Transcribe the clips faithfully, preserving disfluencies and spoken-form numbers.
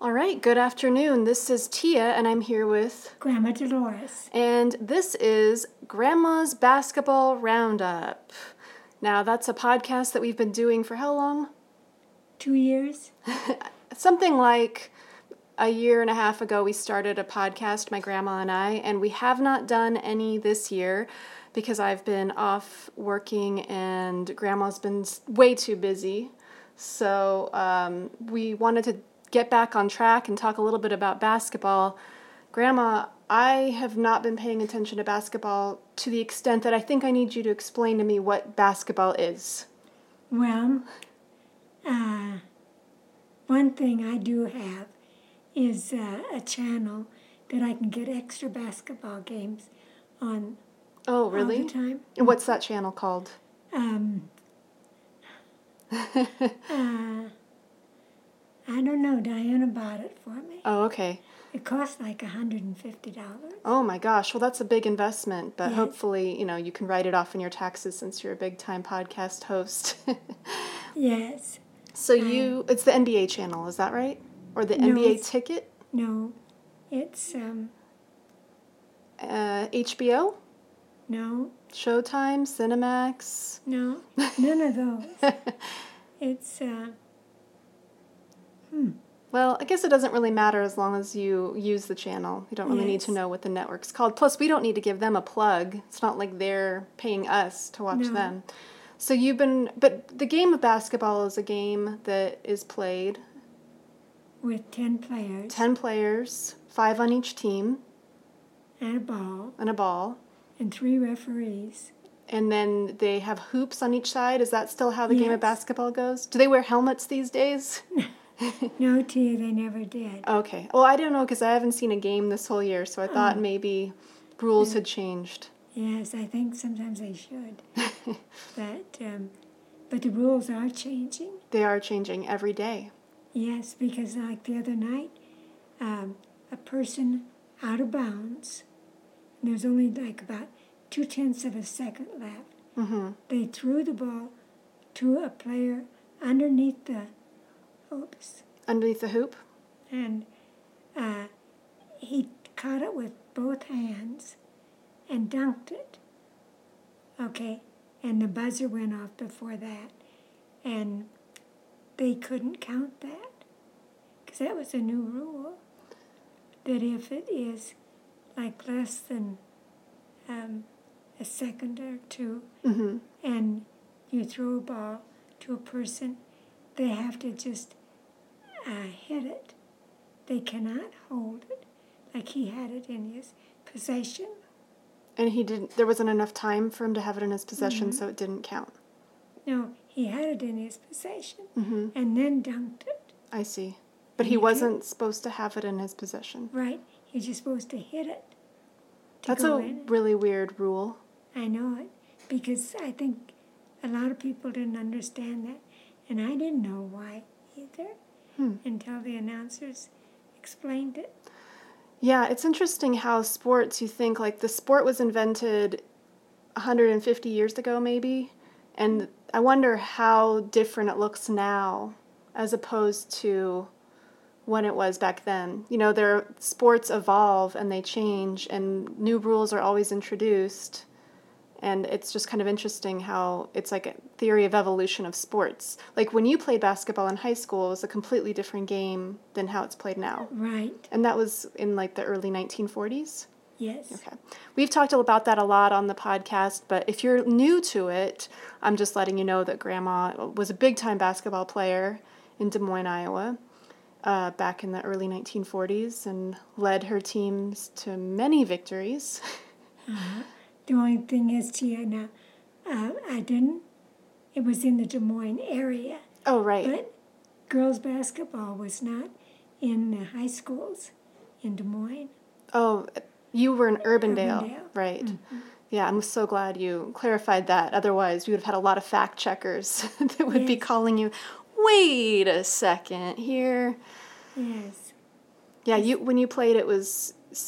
All right, good afternoon. This is Tia, and I'm here with Grandma Dolores. And this is Grandma's Basketball Roundup. Now, that's a podcast that we've been doing for how long? Two years? Something like a year and a half ago, we started a podcast, my grandma and I, and we have not done any this year because I've been off working and Grandma's been way too busy. So um, we wanted to get back on track and talk a little bit about basketball. Grandma, I have not been paying attention to basketball to the extent that I think I need you to explain to me what basketball is. Well, uh, one thing I do have is uh, a channel that I can get extra basketball games on Oh, really? all the time. And what's that channel called? Um, uh, I don't know. Diana bought it for me. Oh, okay. It cost like one hundred fifty dollars. Oh my gosh, well that's a big investment, but Yes. hopefully, you know, you can write it off in your taxes since you're a big-time podcast host. Yes. So you, it's the N B A channel, is that right? Or the No, N B A it's- ticket? No, it's, um, Uh, H B O? no, Showtime? Cinemax? no, none of those. It's, uh, Well, I guess it doesn't really matter as long as you use the channel. You don't really need to Yes. know what the network's called. Plus, we don't need to give them a plug. It's not like they're paying us to watch No. them. So you've been, but the game of basketball is a game that is played. with ten players ten players, five on each team, and a ball and a ball. and three referees. And then they have hoops on each side. Is that still how the game of Yes. basketball goes? Do they wear helmets these days? No, Tia, they never did. Okay. Well, I don't know because I haven't seen a game this whole year, so I thought Oh. maybe rules had changed. Yes, I think sometimes they should. but, um, but the rules are changing. They are changing every day. Yes, because like the other night, um, a person out of bounds, and there's only like about two tenths of a second left. Mm-hmm. They threw the ball to a player underneath the hoops. Underneath the hoop? And uh, he caught it with both hands and dunked it. Okay, and the buzzer went off before that, and they couldn't count that because that was a new rule. That if it is like less than um, a second or two, Mm-hmm. and you throw a ball to a person, they have to just uh, hit it. They cannot hold it like he had it in his possession. And he didn't, there wasn't enough time for him to have it in his possession, Mm-hmm. so it didn't count. No, he had it in his possession Mm-hmm. and then dunked it. I see. But And he you wasn't supposed to have it in his possession. Right? You're just supposed to hit it to That's go a in. really weird rule. I know it because I think a lot of people didn't understand that, and I didn't know why either Hmm. until the announcers explained it. Yeah, it's interesting how sports, you think, like, the sport was invented one hundred fifty years ago, maybe, and I wonder how different it looks now as opposed to when it was back then. You know, their sports evolve and they change, and new rules are always introduced, and it's just kind of interesting how it's like a theory of evolution of sports. Like, when you played basketball in high school, it was a completely different game than how it's played now. Right? And that was in like the early nineteen forties? Yes. Okay. We've talked about that a lot on the podcast, but if you're new to it, I'm just letting you know that Grandma was a big-time basketball player in Des Moines, Iowa, uh, back in the early nineteen forties and led her teams to many victories. Uh-huh. The only thing is, Tia, now, uh, I didn't, it was in the Des Moines area, Oh, right. but girls' basketball was not in the high schools in Des Moines. Oh, you were in Urbandale. Urbandale. Right. Mhm. Yeah, I'm so glad you clarified that. Otherwise, we would have had a lot of fact checkers that would be Yes. calling you, wait a second here. Yes, Yeah, you when you played, it was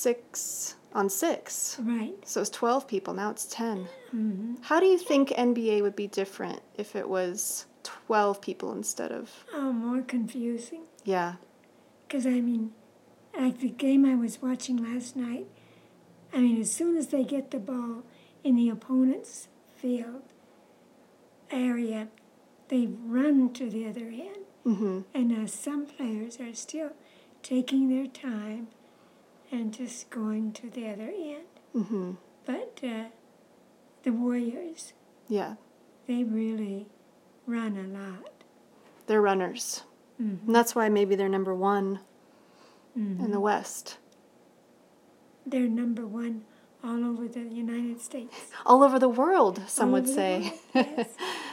six on six. right. So it was twelve people. Now it's ten. Mm-hmm. How do you think N B A would be different if it was twelve people instead of... Oh, more confusing. Yeah. Because, I mean, like the game I was watching last night, I mean, as soon as they get the ball in the opponent's field area, they run to the other end. Mm-hmm. And uh, some players are still taking their time and just going to the other end. Mm-hmm. But uh, the Warriors, Yeah. they really run a lot. They're runners. Mm-hmm. And that's why maybe they're number one Mm-hmm. in the West. They're number one all over the United States. All over the world, some All would over the say. world, yes.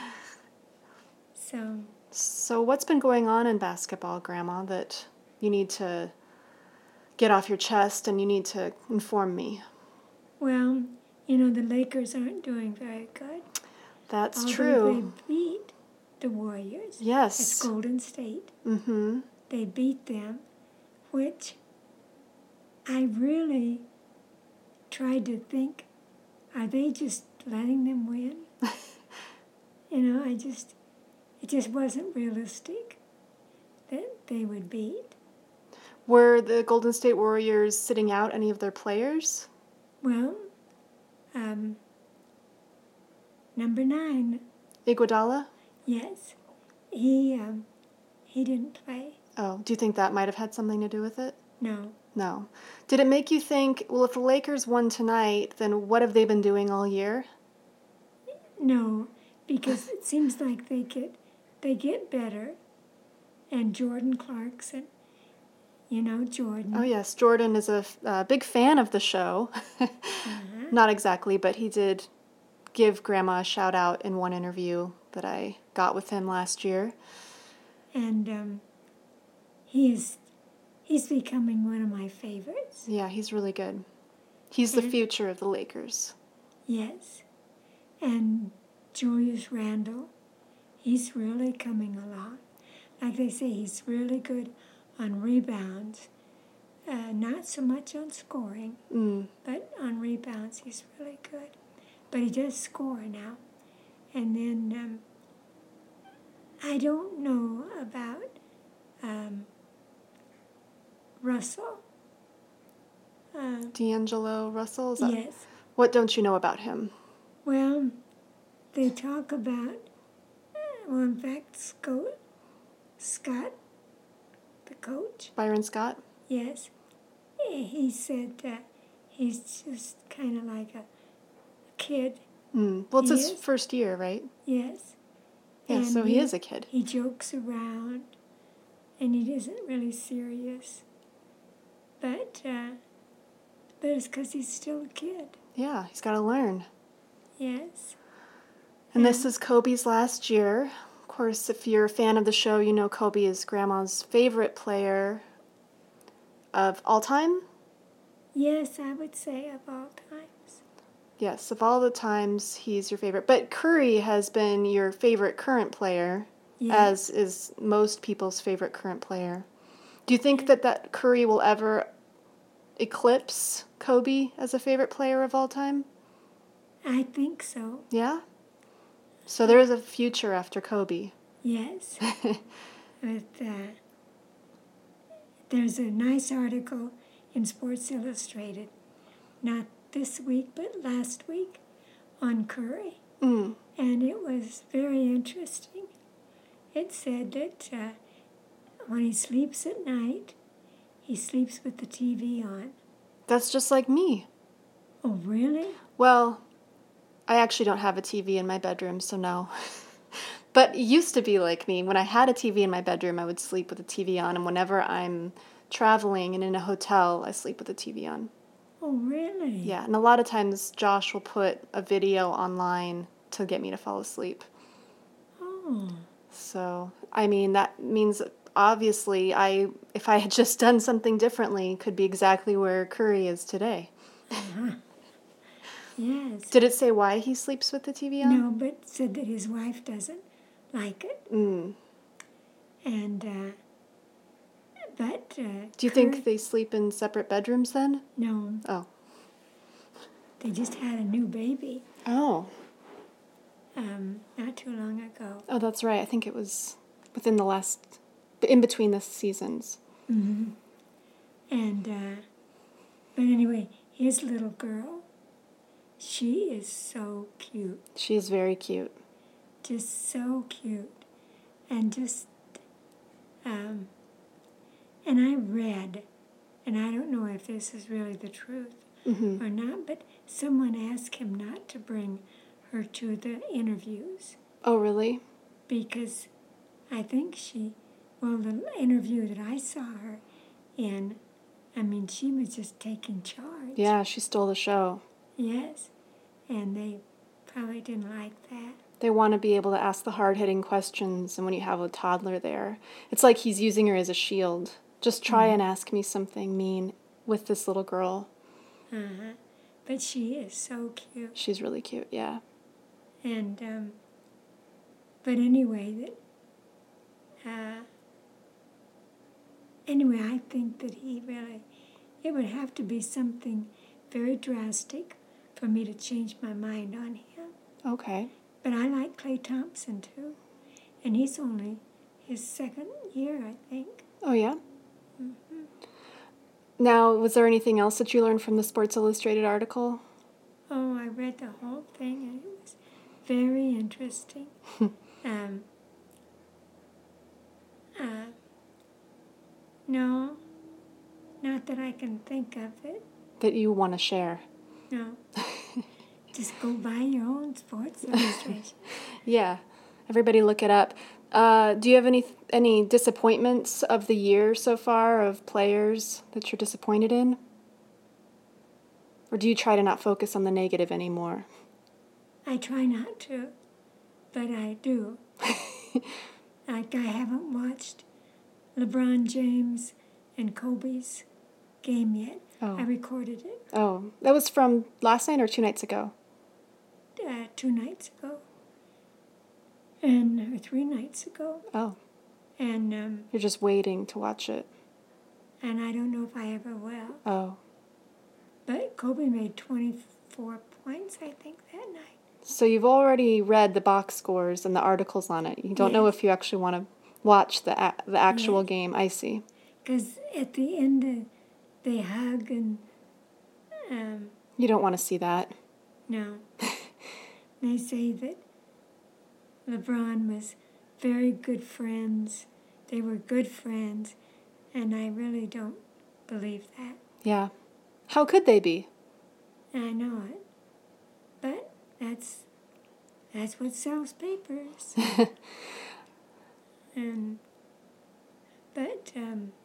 So, So what's been going on in basketball, Grandma, that you need to get off your chest and you need to inform me? well, you know, the Lakers aren't doing very good. That's Although true. they beat the Warriors. Yes. It's Golden State. Mm-hmm. They beat them, which I really tried to think, are they just letting them win? You know, I just, it just wasn't realistic that they would beat. Were the Golden State Warriors sitting out any of their players? Well, um, number nine, Iguodala? yes, he um, he didn't play. Oh, do you think that might have had something to do with it? No, No. Did it make you think, well, if the Lakers won tonight, then what have they been doing all year? no, because it seems like they get they get better, and Jordan Clarkson, you know Jordan. Oh, yes. Jordan is a f- uh, big fan of the show. Uh-huh. Not exactly, but he did give Grandma a shout out in one interview that I got with him last year. And um, he is he's becoming one of my favorites. Yeah, he's really good. He's the And- future of the Lakers. Yes, and Julius Randle, he's really coming along. Like they say, he's really good on rebounds. Uh, not so much on scoring, Mm. but on rebounds he's really good. But he does score now. And then um, I don't know about um, Russell. Uh, D'Angelo Russell? Is that, yes. What don't you know about him? Well, they talk about, well, in fact, Scott, Scott, the coach, Byron Scott? yes, he he said that he's just kind of like a kid, Mm. Well, it's He his is? first year, right? yes. Yeah, And so he is a kid. He jokes around, and he isn't really serious. But, uh, but it's because he's still a kid, Yeah, he's got to learn. yes. And this Yeah. is Kobe's last year. Of course, if you're a fan of the show, you know Kobe is Grandma's favorite player of all time. Yes, I would say of all times. Yes, of all the times, he's your favorite. But Curry has been your favorite current player, Yes. as is most people's favorite current player. Do you think that, that Curry will ever eclipse Kobe as a favorite player of all time? I think so, Yeah? So there is a future after Kobe. yes. But, uh, there's a nice article in Sports Illustrated, not this week, but last week, on Curry. Mm. And it was very interesting. It said that uh, when he sleeps at night, he sleeps with the T V on. That's just like me. Oh, really? Well, I actually don't have a T V in my bedroom, so no. But it used to be like me. When I had a T V in my bedroom, I would sleep with the T V on, and whenever I'm traveling and in a hotel, I sleep with the T V on. Oh, really? Yeah, and a lot of times Josh will put a video online to get me to fall asleep. Oh, So, I mean, that means obviously I, if I had just done something differently, could be exactly where Curry is today. yes. Did it say why he sleeps with the T V on? No, but said that his wife doesn't like it. Mm. And, uh, but, uh, Do you Curry- think they sleep in separate bedrooms then? No, Oh. they just had a new baby Oh. um, not too long ago. Oh, that's right. I think it was within the last, in between the seasons. Mm-hmm. And, uh, but anyway, his little girl, she is so cute. She is very cute. Just so cute. And just, um, and I read, and I don't know if this is really the truth Mm-hmm. or not, but someone asked him not to bring her to the interviews Oh, really? because I think she, well, the interview that I saw her in, I mean, she was just taking charge. Yeah, she stole the show. Yes, and they probably didn't like that. They want to be able to ask the hard-hitting questions, and when you have a toddler there, it's like he's using her as a shield. Just try Mhm. and ask me something mean with this little girl. Uh-huh. But she is so cute. She's really cute, yeah. And, um, but anyway, that, uh, anyway, I think that he really, it would have to be something very drastic for me to change my mind on him. Okay. But I like Clay Thompson too. And he's only his second year, I think. Oh, yeah? Mm-hmm. Now, was there anything else that you learned from the Sports Illustrated article? Oh, I read the whole thing and it was very interesting. um, uh, no, not that I can think of it. That you want to share? No. Just go buy your own Sports Illustration. Yeah. Everybody look it up. Uh, do you have any any disappointments of the year so far of players that you're disappointed in? Or do you try to not focus on the negative anymore? I try not to, but I do. Like I haven't watched LeBron James and Kobe's game yet. Oh. I recorded it Oh, that was from last night or two nights ago? uh, two nights ago, and or three nights ago, Oh, and um, you're just waiting to watch it. and I don't know if I ever will. Oh, But Kobe made twenty-four points, I think, that night. so you've already read the box scores and the articles on it. You don't know Yes. if you actually want to watch the a- the actual Yes. game. I see. Because at the end, uh, they hug and um, You don't want to see that. no. They say that LeBron was very good friends. They were good friends, and I really don't believe that. Yeah. How could they be? I know it, but that's that's what sells papers. and but um,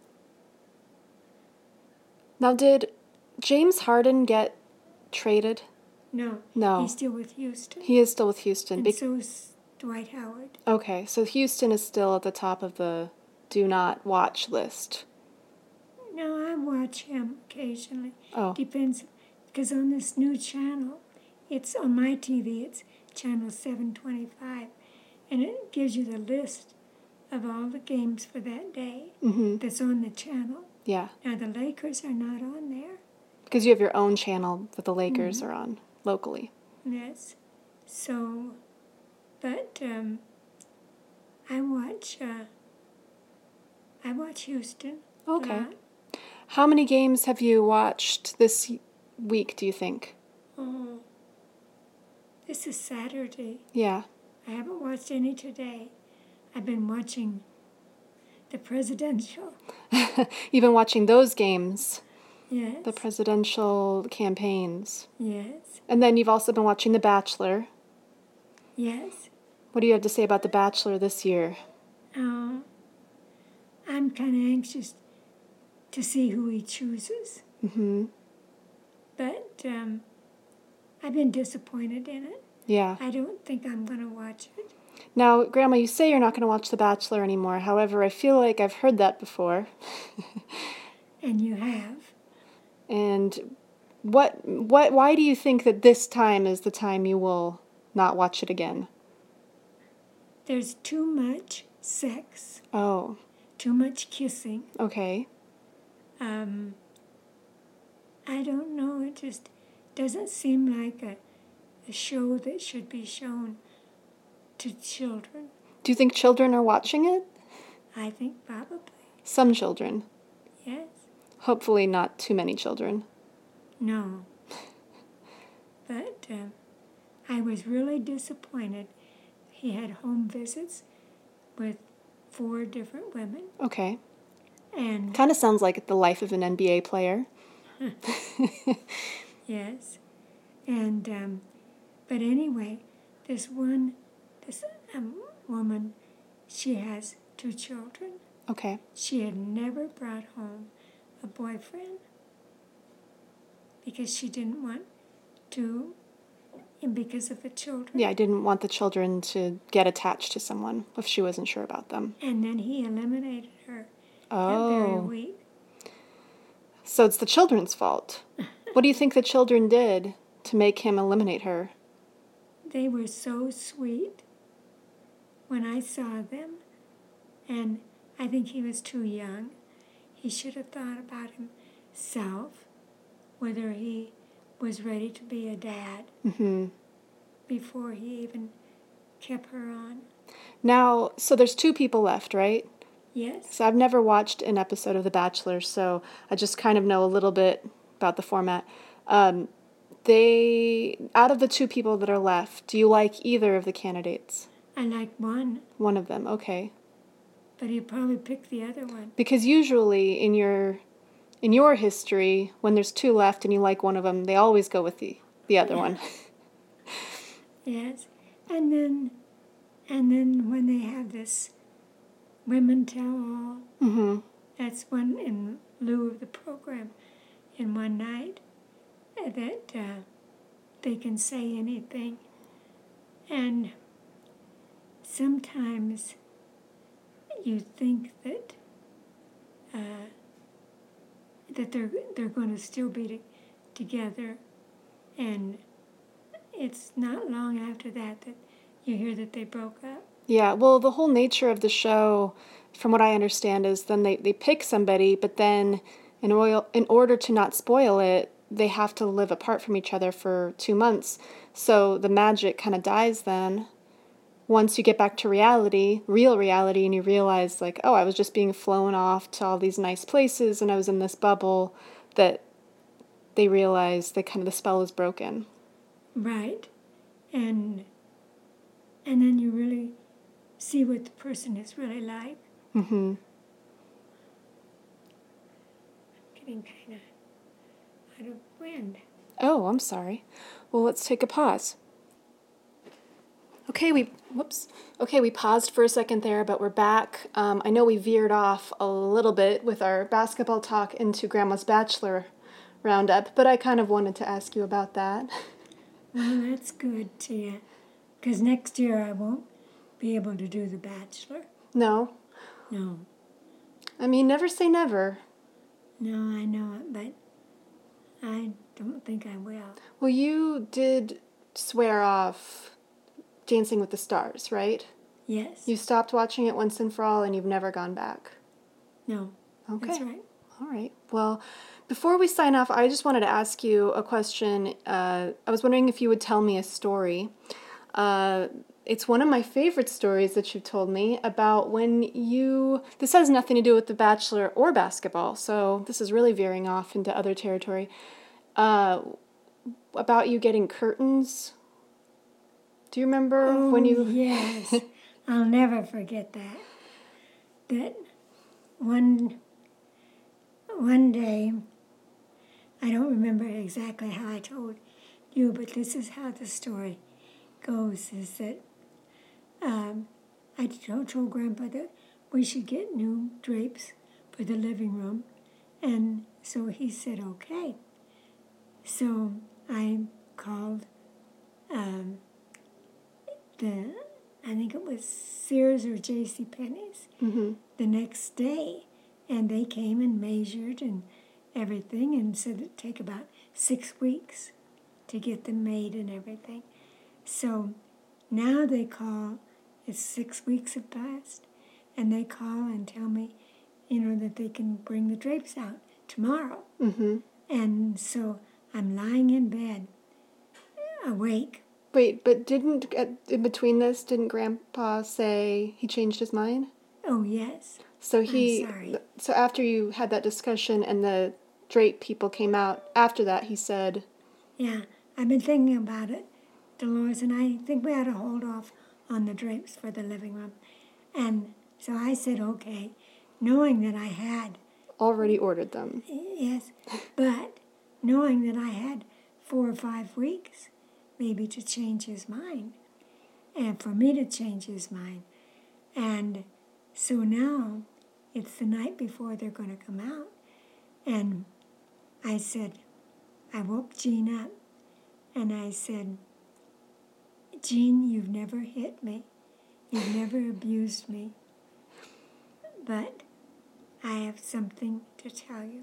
Now, did James Harden get traded? no, No. he's still with Houston, He is still with Houston. and Be- so is Dwight Howard. okay, so Houston is still at the top of the do not watch list. No, I watch him occasionally. Oh, Depends, because on this new channel, it's on my T V. It's channel seven twenty-five, and it gives you the list of all the games for that day mm-hmm. that's on the channel. Yeah, Now the Lakers are not on there. because you have your own channel that the Lakers Mhm. are on locally. Yes. So, but um, I watch. Uh, I watch Houston. a Okay. lot. How many games have you watched this week, do you think? Oh, this is Saturday. Yeah. I haven't watched any today. I've been watching the presidential. You've been watching those games, Yes. the presidential campaigns. Yes. And then you've also been watching The Bachelor. Yes. What do you have to say about The Bachelor this year? Oh, I'm kind of anxious to see who he chooses. Mm-hmm. But um, I've been disappointed in it. Yeah. I don't think I'm going to watch it. Now, Grandma, you say you're not going to watch The Bachelor anymore. However, I feel like I've heard that before. And you have. And what, what, why do you think that this time is the time you will not watch it again? There's too much sex, Oh, too much kissing. okay. Um, I don't know. It just doesn't seem like a, a show that should be shown to children. Do you think children are watching it? I think probably. Some children. Yes. Hopefully not too many children. No. But uh, I was really disappointed. He had home visits with four different women. Okay. And Kind of sounds like the life of an N B A player. yes. And, um, but anyway, this one, this um, woman, she has two children. Okay. She had never brought home a boyfriend because she didn't want to, and because of the children. Yeah, I didn't want the children to get attached to someone if she wasn't sure about them. And then he eliminated her Oh. that very week. So it's the children's fault. What do you think the children did to make him eliminate her? They were so sweet when I saw them, and I think he was too young. He should have thought about himself, whether he was ready to be a dad Mm-hmm. before he even kept her on. Now, so there's two people left, right? Yes? So I've never watched an episode of The Bachelor, so I just kind of know a little bit about the format. Um, they, out of the two people that are left, do you like either of the candidates? I like one, One of them, okay. but he probably picked the other one. Because usually in your in your history, when there's two left and you like one of them, they always go with the, the other one. Yes, and then, and then when they have this women tell all, Mm-hmm. that's one in lieu of the program, in one night, uh, that uh, they can say anything, and sometimes you think that uh, that they're they're going to still be to, together, and it's not long after that that you hear that they broke up. Yeah, well, the whole nature of the show, from what I understand, is then they, they pick somebody, but then in, oil, in order to not spoil it, they have to live apart from each other for two months. So the magic kind of dies then. Once you get back to reality, real reality, and you realize, like, oh, I was just being flown off to all these nice places and I was in this bubble, that they realize that kind of the spell is broken. Right. And and then you really see what the person is really like. Mm-hmm. Getting kind of out of wind. Oh, I'm sorry. Well, let's take a pause. Okay, we whoops. Okay, we paused for a second there, but we're back. Um, I know we veered off a little bit with our basketball talk into Grandma's Bachelor roundup, but I kind of wanted to ask you about that. Well, that's good, Tia. Because next year I won't be able to do The Bachelor. No, No. I mean, never say never. No, I know it, but I don't think I will. Well, you did swear off Dancing with the Stars, right? Yes. You stopped watching it once and for all, and you've never gone back. No. Okay. That's right. All right. Well, before we sign off, I just wanted to ask you a question. Uh, I was wondering if you would tell me a story. Uh, it's one of my favorite stories that you've told me about when you... This has nothing to do with The Bachelor or basketball, so this is really veering off into other territory. Uh, about you getting curtains. Do you remember Oh, when you... yes. I'll never forget that. That one, one day, I don't remember exactly how I told you, but this is how the story goes, is that um, I told, told Grandpa that we should get new drapes for the living room, and so he said, okay. So I called um, the, I think it was Sears or J C Penney's Mm-hmm. the next day, and they came and measured and everything and said it'd take about six weeks to get them made and everything. So now they call, it's six weeks have passed, and they call and tell me, you know, that they can bring the drapes out tomorrow. Mm-hmm. And so I'm lying in bed, awake. Wait, but didn't, at, in between this, didn't Grandpa say he changed his mind? Oh, yes. So he, I'm sorry. so after you had that discussion and the drape people came out, after that he said, Yeah, I've been thinking about it, Dolores, and I think we ought to hold off on the drapes for the living room. And so I said, okay, knowing that I had, already ordered them. yes, but knowing that I had four or five weeks maybe to change his mind and for me to change his mind. And so now it's the night before they're going to come out. And I said, I woke Jean up and I said, Jean, you've never hit me. You've never abused me. But I have something to tell you.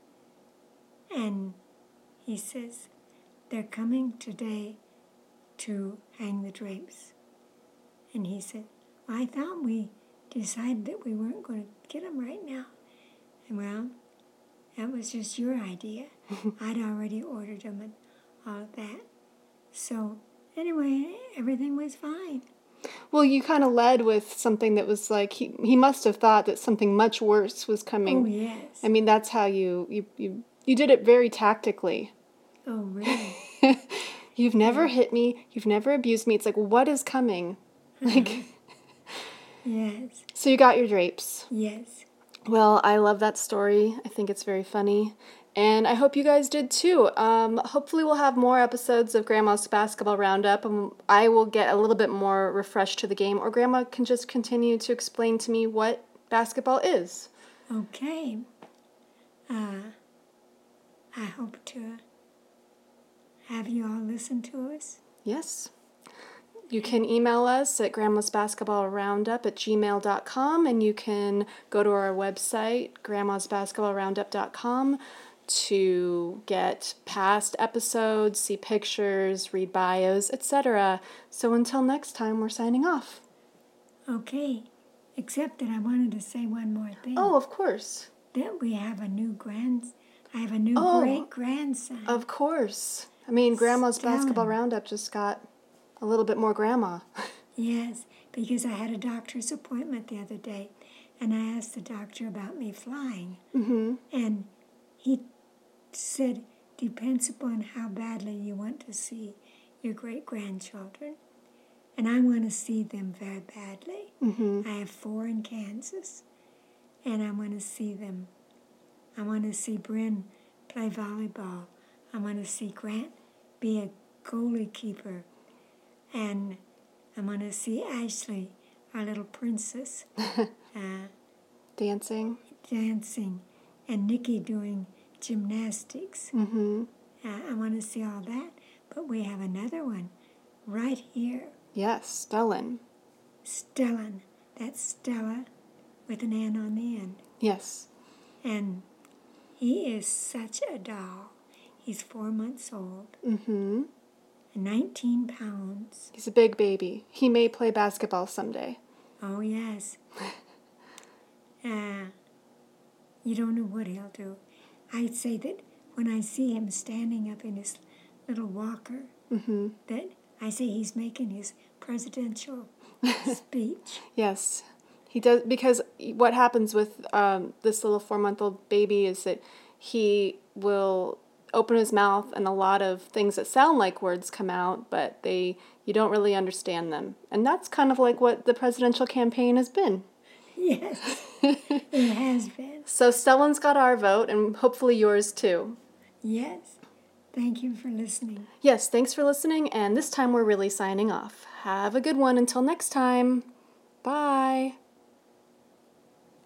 And he says, they're coming today to hang the drapes. And he said, well, I thought we decided that we weren't going to get them right now. And well, that was just your idea. I'd already ordered them and all of that. So anyway, everything was fine. Well, you kind of led with something that was like, he, he must have thought that something much worse was coming. Oh, yes. I mean, that's how you, you, you, you did it very tactically. Oh, really? You've never hit me. You've never abused me. It's like, what is coming? Like, Yes. so you got your drapes. Yes. Well, I love that story. I think it's very funny. And I hope you guys did too. Um, hopefully we'll have more episodes of Grandma's Basketball Roundup, and I will get a little bit more refreshed to the game, or Grandma can just continue to explain to me what basketball is. Okay. Uh, I hope to have you all listen to us. Yes. You can email us at grandmas basketball roundup at gmail dot com, and you can go to our website, grandmas basketball roundup dot com, to get past episodes, see pictures, read bios, et cetera. So until next time, we're signing off. Okay. Except that I wanted to say one more thing. Oh, of course. That we have a new grand, I have a new Oh, great grandson. Of course. I mean, Grandma's Stellan. Basketball Roundup just got a little bit more grandma. Yes, because I had a doctor's appointment the other day, and I asked the doctor about me flying. Mm-hmm. And he said, depends upon how badly you want to see your great-grandchildren. And I want to see them very badly. Mm-hmm. I have four in Kansas, and I want to see them. I want to see Bryn play volleyball. I want to see Grant be a goalie keeper. And I want to see Ashley, our little princess, uh, Dancing. dancing, and Nikki doing gymnastics. Mm-hmm. Uh, I want to see all that. But we have another one right here. Yes, Stellan. Stellan. That's Stella with an N on the end. Yes. And he is such a doll. He's four months old, Mm-hmm. nineteen pounds. He's a big baby. He may play basketball someday. Oh, yes. Uh, you don't know what he'll do. I'd say that when I see him standing up in his little walker, Mm-hmm. that I say he's making his presidential speech. Yes. He does, because what happens with um, this little four-month-old baby is that he will open his mouth and a lot of things that sound like words come out, but they you don't really understand them. And that's kind of like what the presidential campaign has been. Yes, it has been. So Stellan's got our vote, and hopefully yours too. Yes. Thank you for listening. Yes, thanks for listening, and this time we're really signing off. Have a good one until next time. Bye.